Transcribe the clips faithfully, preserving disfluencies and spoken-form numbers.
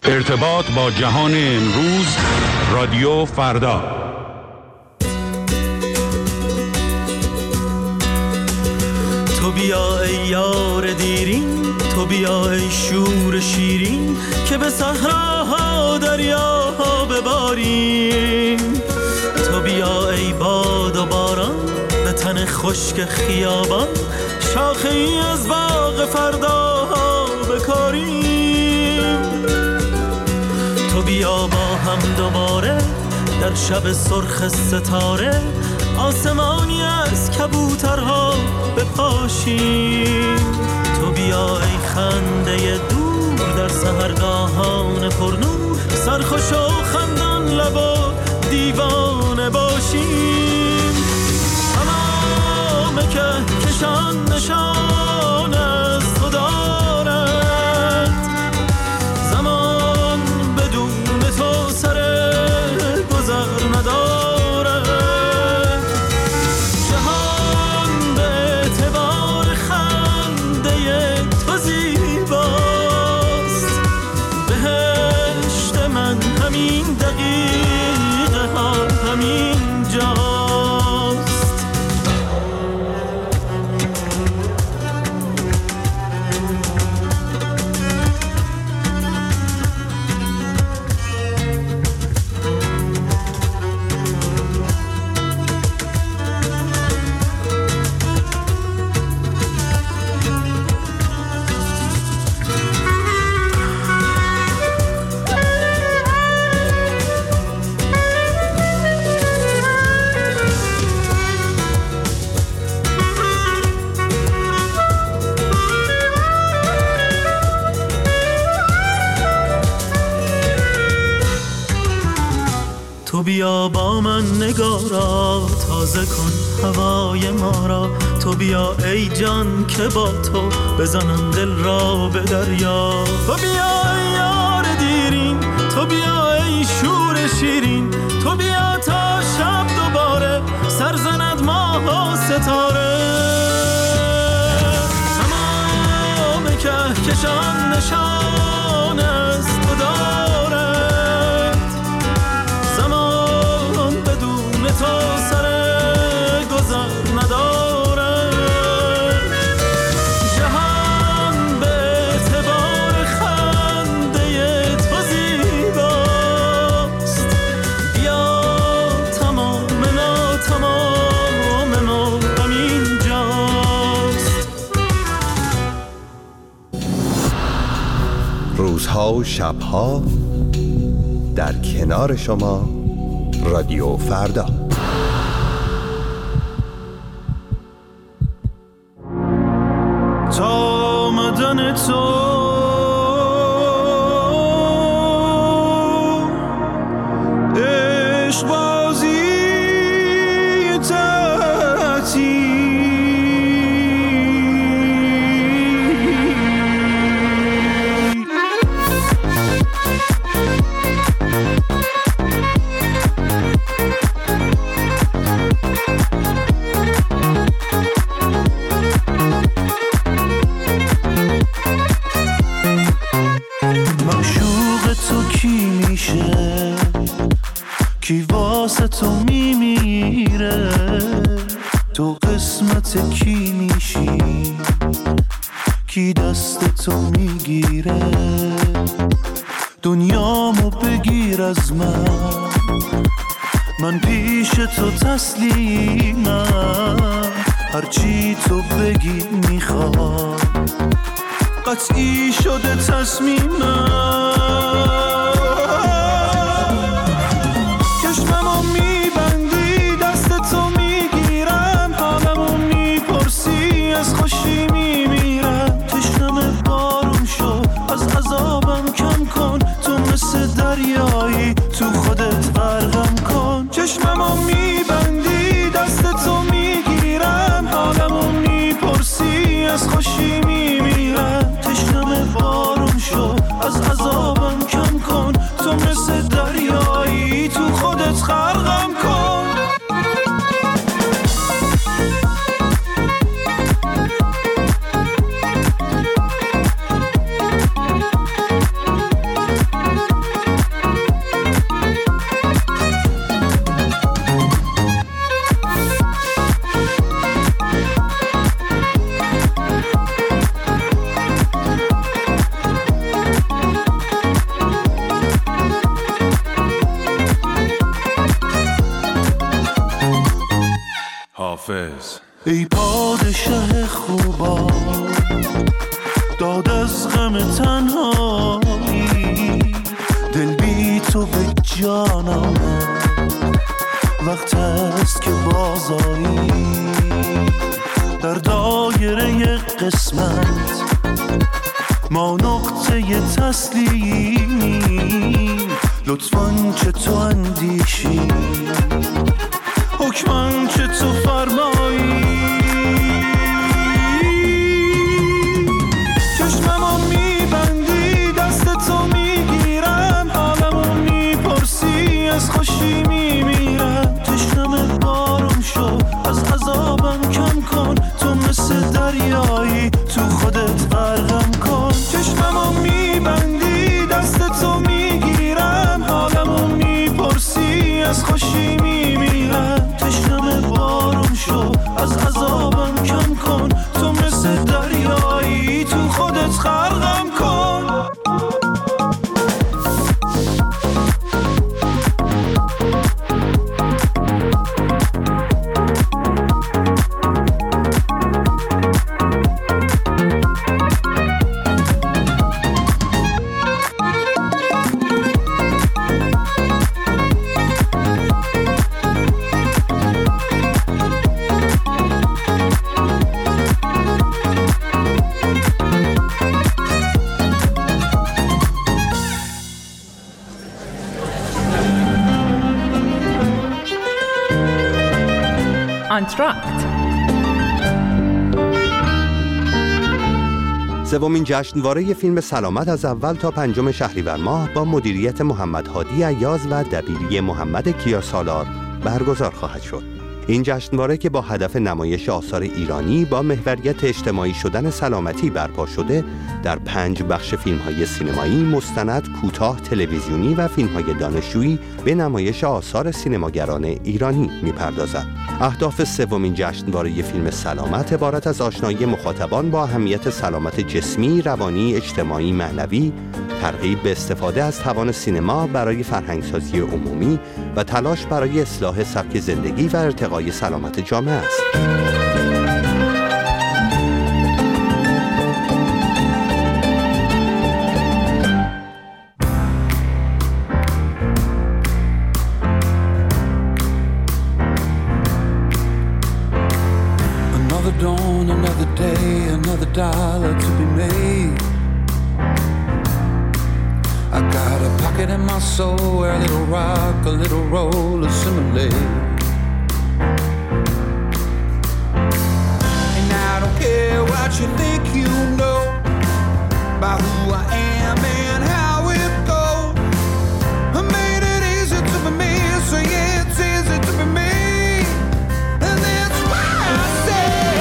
ارتباط با جهان امروز، رادیو فردا. تو بیا ای یار دیرین، تو بیا ای شور شیرین، که به صحراها دریاها بباریم. تو بیا ای باد و باران، به تن خشک خیابان، شاخه ای از باغ فرداها بکاریم. تو بیا با هم دوباره در شب سرخ ستاره، آسمانی از کبوترها بپاشیم. تو بیا ای خنده دور در سحرگاهان پرنور، سرخوش و خندان لب و دیوانه باشیم. تمام که کشان نشان از تو دارد، زمان بدون تو سر گذر ندارد. جهان به اعتبار خنده تو زیباست، بهشت من همین دقیقه ها همین جاست. تو بیا با من نگارا، تازه کن هوای ما را. تو بیا ای جان که با تو بزنم دل را به دریا. تو بیا ای یار دیرین، تو بیا ای شور شیرین، تو بیا تا شب دوباره سر زند ماه و ستاره. تمام کهکشان نشان از تو دارد، زمان بدون تو سر گذر ندارد. جهان به اعتبار خنده تو زیباست، بیا تمام ما تمام ما همین جاست. روزها و شبها در کنار شما، رادیو فردا. تا آمدن تو عشق بازی کی واسه تو میمیره، تو قسمت کی میشی، کی دست تو میگیره. دنیامو بگیر از من، من پیش تو تسلیمم. هرچی تو بگی میخوام، قطعی شده تصمیمم. چشممو میبندی دست تو میگیرم، حالمو میپرسی از خوشی میمیرم. تشنم بارون شو از عذابم کم کن، تو مثل دریایی تو خودت غرقم کن. چشممو میبندی دست تو میگیرم، حالمو میپرسی از خوشی میمیرم. تشنم بارون شو از عذابم کم کن، تو مثل دریایی تو خودت غرقم کن. خداحافظ. ای پادشه خوبا داد از غم تنهایی، دل بی تو به جانم وقت است که بازایی، در دایره قسمت ما نقطه تسلیم، لطفاً چه تو اندیشی حکماً چه تو فرمایی. چشممو میبندی دست تو میگیرم، حالمو میپرسی از خوشی میمیرم، تشنم بارم شو از عذابم کم کن، تو مثل دریایی تو خودت غرقم کن. چشممو میبندی دست تو میگیرم، حالمو میپرسی از خوشی میمیرم، تشنم بارم شو از عذابم کم کن، تو مثل دریایی تو خودت غرقم کن. آنتراکت سومین جشنواره فیلم سلامت از اول تا پنجم شهریور ماه با مدیریت محمد هادی عیاض و دبیری محمد کیاسالار برگزار خواهد شد. این جشنواره که با هدف نمایش آثار ایرانی با محوریت اجتماعی شدن سلامتی برپا شده، در پنج بخش فیلم‌های سینمایی، مستند، کوتاه، تلویزیونی و فیلم‌های دانشجویی به نمایش آثار سینماگران ایرانی می‌پردازد. اهداف سومین جشنواره فیلم سلامت عبارت از آشنایی مخاطبان با اهمیت سلامت جسمی، روانی، اجتماعی، معنوی، ترغیب به استفاده از توان سینما برای فرهنگسازی عمومی و تلاش برای اصلاح سبک زندگی و ارتقای سلامت جامعه است. Dawn, another day, another dollar to be made. I got a pocket in my soul where a little rock, a little roll assimilate. And I don't care what you think you know about who I am and how it goes. I made it easy to be me, so yeah, it's easy to be me. And that's why I say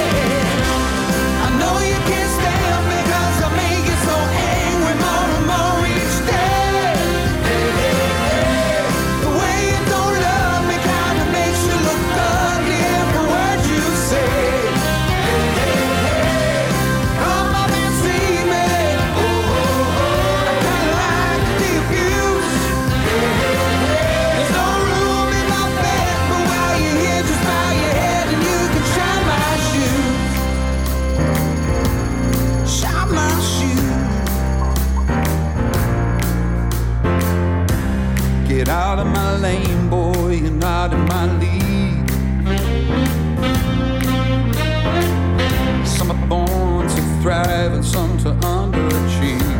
out of my lane, boy, you're not in my league. Some are born to thrive and some to underachieve.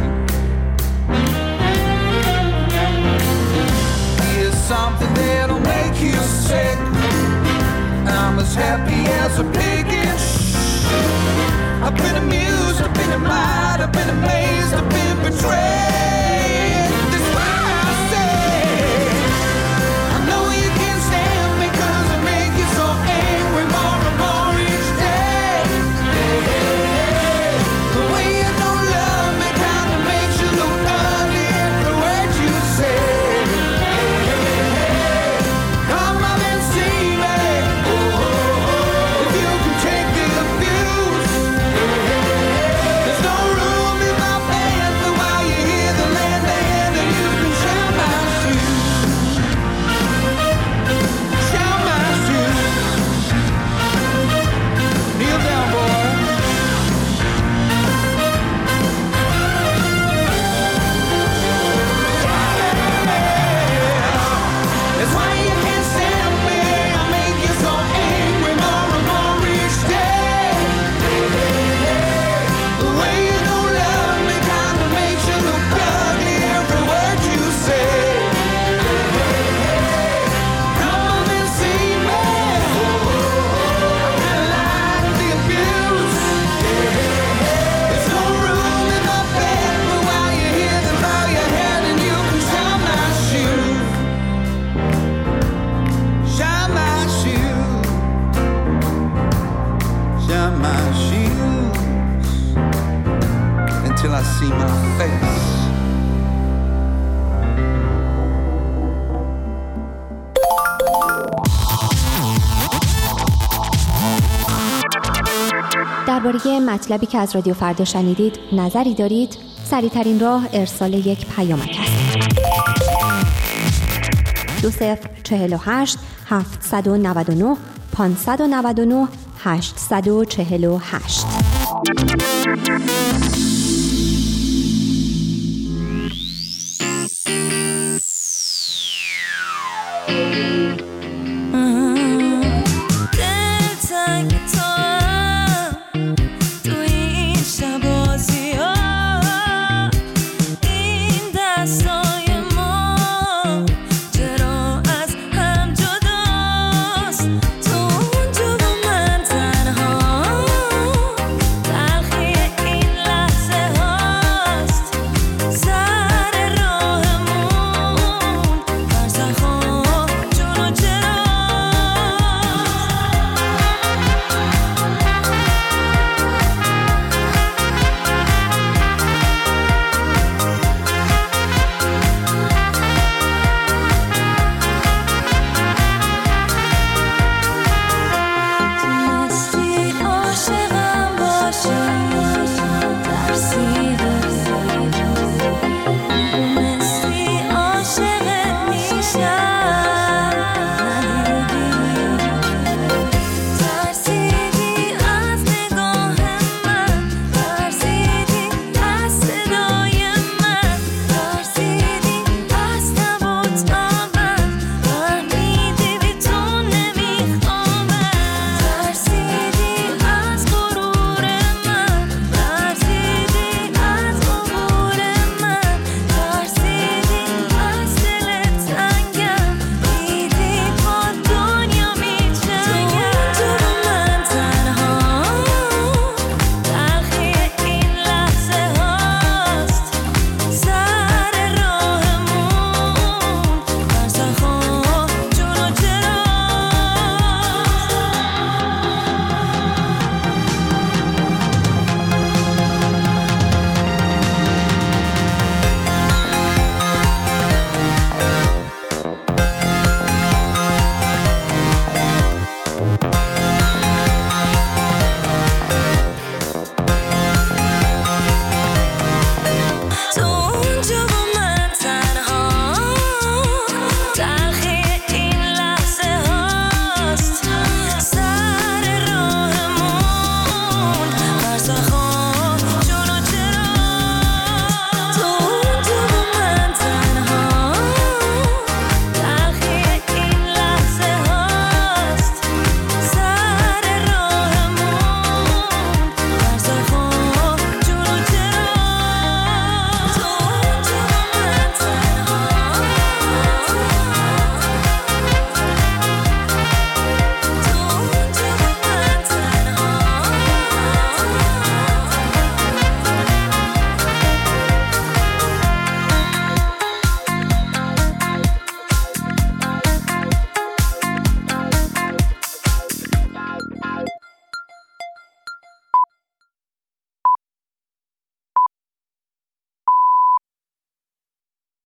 Here's something that'll make you sick. I'm as happy as a pig in shh. I've been amused, I've been admired, I've been amazed, I've been betrayed. That's why I say I know you can't stand me 'cause درباره مطلبی که از رادیو فردا شنیدید نظری دارید؟ سریع‌ترین راه ارسال یک پیامک است. دو صفر چهل و هشت هفتصد و نود و نه پانصد و نود و نه هشتصد و چهل و هشت.